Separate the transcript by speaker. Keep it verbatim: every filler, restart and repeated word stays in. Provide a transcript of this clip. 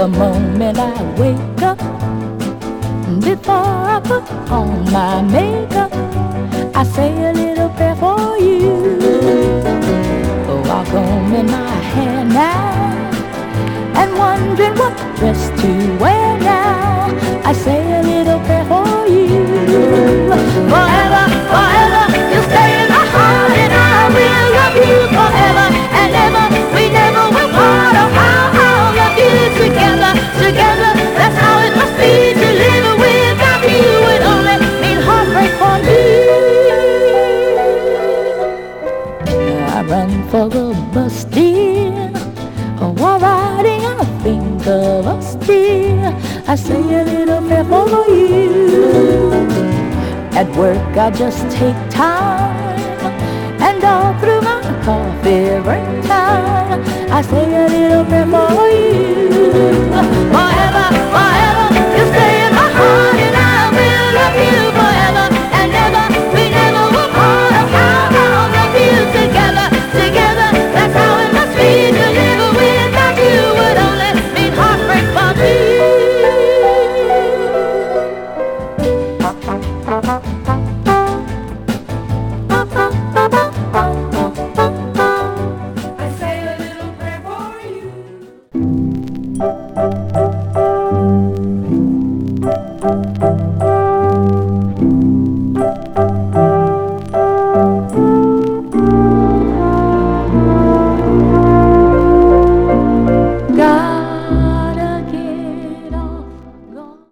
Speaker 1: The moment I wake up, before I put on my makeup, I say a little prayer for you. Walk home in my hair now, and wondering what dress to wear now, I say a little prayer for you. Forever, forever, you stay in my heart, and I will love you forever and ever. We never will part. Oh, how I'll love you together, together. That's how it must be to live without you. It only means heartbreak for me. I run for the bus, dear, while riding I think of us, dear. I say a little prayer for you. At work I just take time, and all through my coffee break time, I say a little prayer for you. Forever, forever, you stay in my heart, and I will love you forever and ever. We never will part. Oh, how I'll love you together, together. That's how it must be to live without you. Would only mean heartbreak for me. I say a little prayer for you.